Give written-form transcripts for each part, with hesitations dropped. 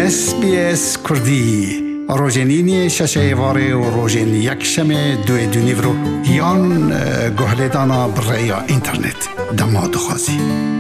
SBS کردی روزنینی ششایواره و روزن یکشنبه دو نیورو یان گهلدانا برای اینترنت دماد خازی.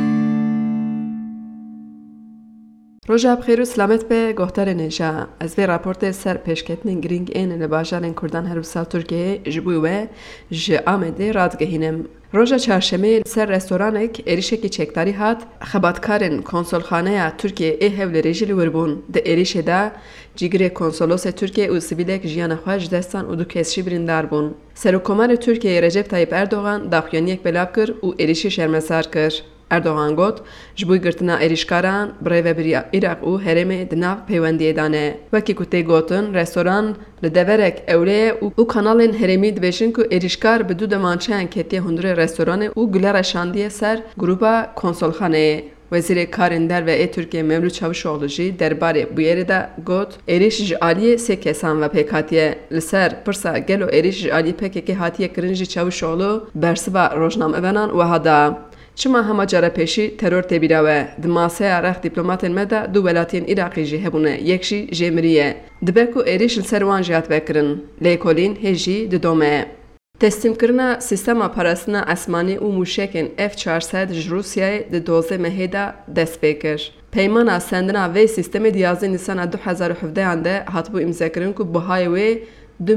روزا بخیر و سلامت به گهتر نشا. از به راپورت سر پیشکتن گرینگ این لباشان کردان هر سال ترکیه جبوی و آمده رادگهینم. روزا چهارشنبه سر رستورانک اریشکی چکداری هات خباتکارن کنسولخانه ترکیه هول رژیل وربون ده اریشه دا جیگر کنسولوس ترکیه و سیبیلک جیان خواج دستان و دو کسشی بریندار بون. سرکومار ترکیه رجب طایب اردوغان داخیانیک بلاب کر و اریشه شرمسار کر. اردوغان گوت جبوی گرتنا ایریشکاران برای بریا عراق و هرم دناو پیوندی دانه وکی کتی گوتن رستوران لدورک اوله و کانالین هرمی دبیشن که ایریشکار بدو دمانچه انکتی هندره رستوران و گلر شاندی سر گروپا کنسولخانه وزیر کارندر و ترکیه مملو چاوشوغلوجی درباره بویره دا گوت ایریش جعالی سه کسان و پیکاتیه لسر پرسا گلو ایریش جعالی پیکی هاتیه کرنجی چاوشوغلو برسبا روشنام ابنان و هادا چما همه جاره پیشی ترور تبیراوه دماسه عراق دیپلماتین مده دو ولاتین عراقی جی هبونه یکشی جمریه دبکو ایریش لسروان جهات بکرن لیکولین هجی ددومه تسلیم کرنا سیستما پرستنا اسمانی و موشکن F-400 روسیای د 12 مهدا دست بکر. پیمانا سندنا وی سیستم دیازی نیسان 2017 انده هاتبو امضا کرن که بهای وی 2.9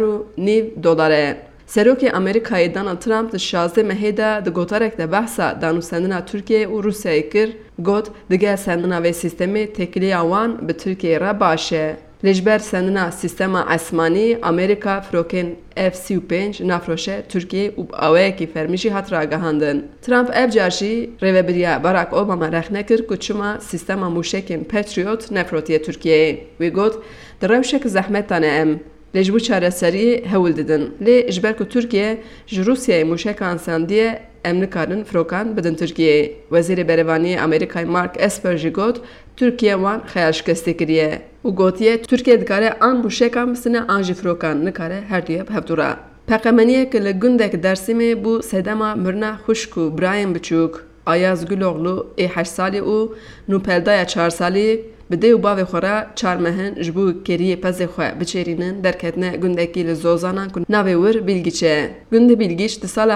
میلیارد سروکی امریکایی دانالد ترامپ د 16 مهدا د گوتارک د بحثا دانو سندنا ترکیه و روسیای کر گوت دگه سندنا وی سیستم تکلی آوان به ترکیه را باشه. لجبر سندنا سیستم اسمانی امریکا فروکن F-35 نفروشه ترکیه و اوه کی فرمیشی هات را گهاندن. ترامپ اف جارشی ریوبریا باراک اوباما رخنه کرد که چما سیستم موشکن پتریوت نفروتی ترکیه وی گوت در روشک زحمت تانه لجبو چاره سری هول ددن. لی اجبر که ترکیه روسیای موشکان سندیه امریکان فروکان بدن ترکیه. وزیر بروانی امریکای مارک اسپر جگوت ترکیه وان خیال شکسته کریه. و گوتیه ترکیه دکاره آن موشکان بسنه آنجی فروکان نکاره هر دیاب هفدورا. پاکمانیه که لگندک درسیمه بو سدما مرنا خوشکو برایم بچوک. آیاز گلوغلو 8 سالی و نوپلدای 4 سالی بده و باوی خورا 4 مهن جبو کریه پز خواه بچرینن درکتنه گندکی لزوزانان کن ناوی ور بیلگیچه. گنده بیلگیچ ده سال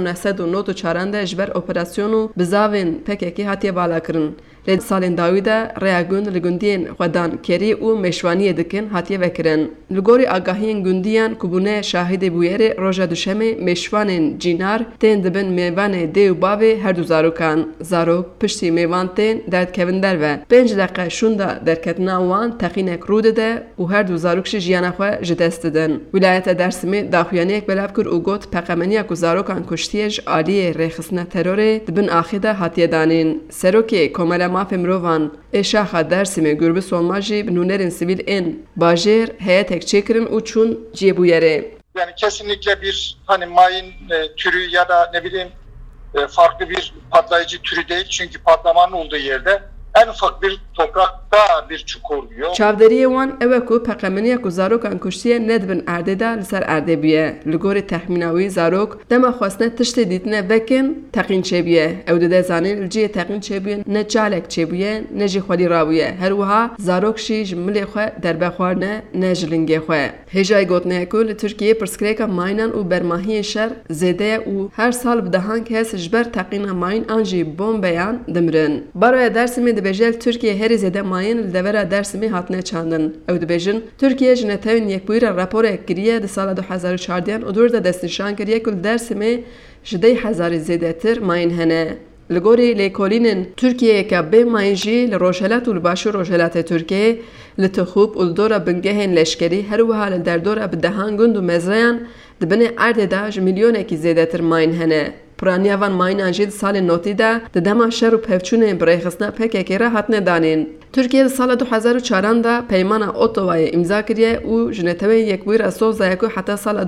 1994 ده جبر اپراسیونو بزاوین پککی هاتیه بالا کرن. لید سالین داویده ریا گند لگندین خودان کری و مشوانی دکن هاتیه وکرن. لگوری آگاهین گندیان کبونه شاهد بویره روژا دوشمه مشوانین جینار تین دبن میوان دیو باوی هر دو زاروکان. زاروک پشتی میوان تین درد کوندر و 5 دقیقه شونده درکتنا وان تقینک روده ده و هر دو زاروکش جیانه خواه جدست دن. ولایت درسمی داخویانی اک بلاف کر او گوت پاکمانیا کو زاروکان کشتیج آلیه ریخسنه تروره دبن آخیده هاتیه دانین. سروکی کمال ماف مروان اشاخه درسمی گربه olmajı bnunlerin sivil en bajir heyetek çekirin uçun cebuyere. Yani kesinlikle bir hani mayın türü ya da ne bileyim farklı bir patlayıcı türü değil çünkü patlamanın olduğu yerde en ufak bir toprakta bir çukur diyor. Çavderiye wan eve ku paqamaniya ku zarokan kuştiye nedbin erdeda lisar erdebiye. Ligori tahminawi zarok dema xwasne tiştê dîtine vekin teqîn çebiye. Ew dide zanîn ciye teqîn çebiye ne çalek çebiye ne jî xwedî rabiye. Her wiha zarok şî ji milê xwe derbe xwarine ne ji lingê xwe. Hêjayê gotine ku li Tirkiye pirsgirêka maynan û bermahiyên şer zêde û her sal bi dehan kes ji ber teqîna mayîn an jî bombeyan dimirin. Baroya Dêrsimê dibêje Tirkiye herî zêde mayîn li devera Dêrsimê hatine çandin. Ew dibêjin Tirkiye ji netewên yekbûyîra raporek kiriye di sala 2014 û dûr de destnîşan kiriye ku li Dêrsimê ji 10,000 zêdetir mayîn hene. Li gorî lêkolînên Tirkiyeyeke bê mayîn jî li Rojhilat û li Başûr Rojhilatê Tirkiyeyê li Tixûb û li dora bingehên leşkerî her wiha li derdora bi dehan gund û mezreyan di binê erdê de ji milyonekî zêdetir mayîn hene. Pranyavan mayînan jî di salên notî de di dema şer û pevçûnên birêxistina PKK re hatine danîn. Türkiye di sala 2004 de peymana Ottawayê imza kiriye û ji netewên yekbûyîra Sozaya ku heta sala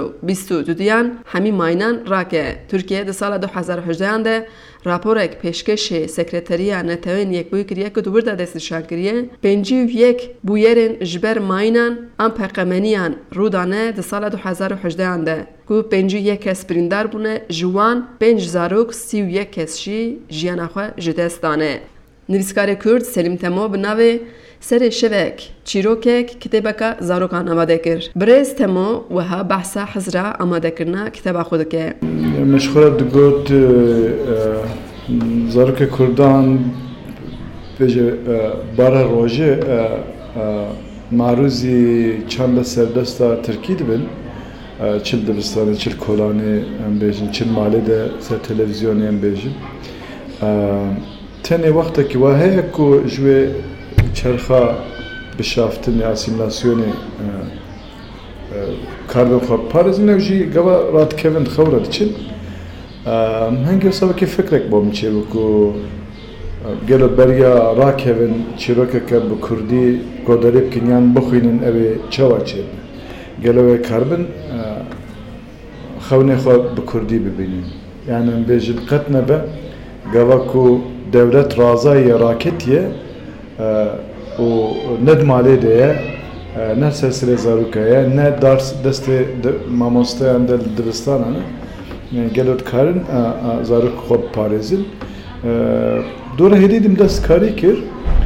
2022 diyan hemî mayînan rake. Türkiye di sala 2018 de raporek pêşkêşê Sekreteriya Netewên Yekbûyî kiriye ku dûr de destnîşan kiriye 51 bûyerên ji ber mayînan an peqemeniyan rûdane di sala 2018 de ku 51 kes birîndar bûne ji wan 5 zarok 31 kes jî jiyana xwe ji dest dane. Nivîskarê Kurd Selim Temo bi navê سر شوک چیروکک کتابک زاروکان آماده کر. برز تمو و ها بحث حزرا آماده کرنا کتاب خود که. مشغول دگوت زاروک کردان بجه بار روزه معروضی چند سردستا ترکی دبن. چل دبستانه چل کلانه هم بیشن چل ماله ده سر تلویزیونی هم بیشن تنی وقتا که واهی اکو جوی چرخا بشافتن اسیمیلاسیونی کاربن خواب پارزین اوجی گوا رات کهون خورد چل هنگی وصابه که فکرک بام چه بکو گلو بریا را کهون چیروکه که بکردی گوداریب کنیان بخوینن اوی چوا چه گلوی کاربن خونه خود بکردی ببینیم یعنی بیشتر قطنه به گواکو دولت رازای راکتیه و ند مالی دیه نه سلسله زاروکایه نه درس دست ماموسته اندل دبستانه گلوت کارن زاروک خوب پارزیل دوره هدیدیم دست کاری کر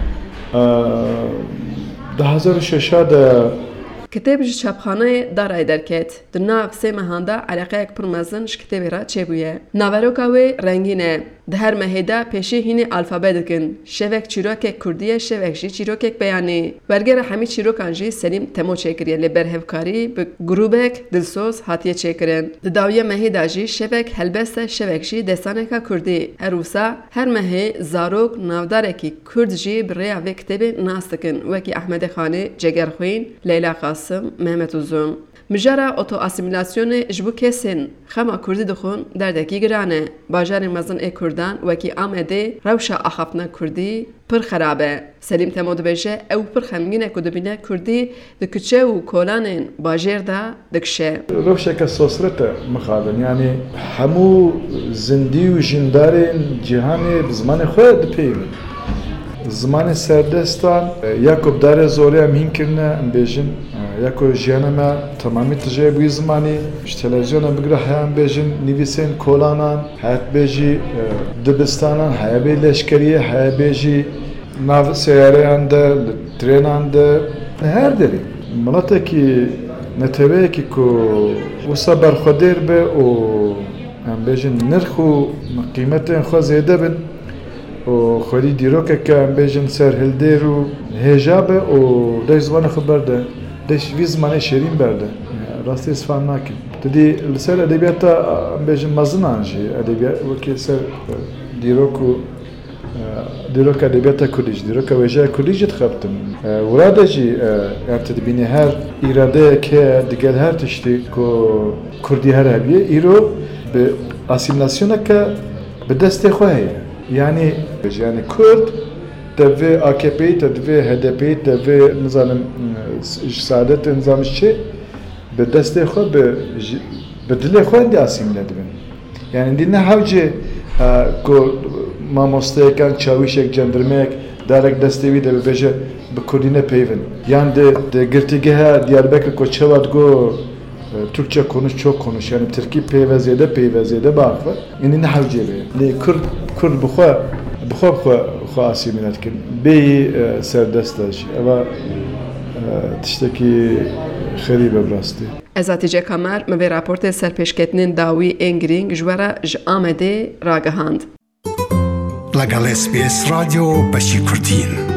2006 کتاب چاپخانه دارای درکت. در ناف سه مهانده علاقه یک پرمزنش کتابی را چه بویه. ناوروکاوی رنگینه. ده هر مهیده پیشی هینی الفابet دکن. شوک چیروک کردیه شوک جی چیروک بیانی. برگر همی چیروکانجی سلیم تمو چکریه. لبر هفکاری به گروبک دلسوز هاتیه چکرن. داویه مهیده جی شوک هلبسته شوک جی دستانه که کردی. هروسا هر مهی زاروک ناوداره کی کرد جی برای وی کتاب ناستکن. وکی احمد خانی جگرخوین لیلا قاسم مهمت وزون. مجرا اوتو اسیمیلاسیون جبو کسین خما کردی دخون دردکی گرانه. باجار مزن ای کردان وکی آمده روشا آخافنا کردی پر خرابه. سلیم تمود بشه او پر خمگینه کدوبینه کردی دکچه و کولانین باجر دا دکشه. روشا که سوسرته مخالن یعنی همو زندی و جندارین جهانی بزمان خود پیون. زمان سردستان یکوب داره زوری هم هین کرنه ام بیشن یکو جیانه ما تمامی تجربه بوی زمانی تلویزیون هم بگره هم بیشن نویسین کولانان حیات بیشی دبستانان حیات بی لشکریه حیات بیشی ناو سیاره انده ترین انده هر داری ملاته که نتوه که وسا برخودیر به و هم بیشن نرخو قیمت خود زیده بین و خودی دیروکه که بیشتر سر هلدیر و هجابه و داش زبان خبر ده داش ویز مانه شیرین برده راستی اسفان نکن تدی سر ادبیات بیشتر مزنانجی ادبیات وکی سر دیروک ادبیات کلیج دیروک وجه کلیجت خبتم وراده جی يعني تدبینی هر ایراده که دیگر هر تشتی که کردی هر هبیه ایرو به اسیمیلاسیونه که به دست خواهی يعني كرد تبي AKP تبي HDP تبي نظام سعادة نظام الشيء بدست خو بدل خو عندي أسيميلات بين يعني دينا حوجي كو ما مستيقن شاويشك جندرمك دارك دستوي ده بيجي بكردينه بيفن يعني ده قرتيجها دياربكر كو شوات كو Türkçe konuş çok konuş yani Türkiye peyvezede bakfa yani ne havcıbe le Kurd bu asimilat kin bey serdestaj ama tişteki خریبه براستی. از آتیجه کامر مبی راپورت سرپیشکتنین داوی انگرینگ جوارا آمده راگهاند. لگل SBS رادیو بشی کردین.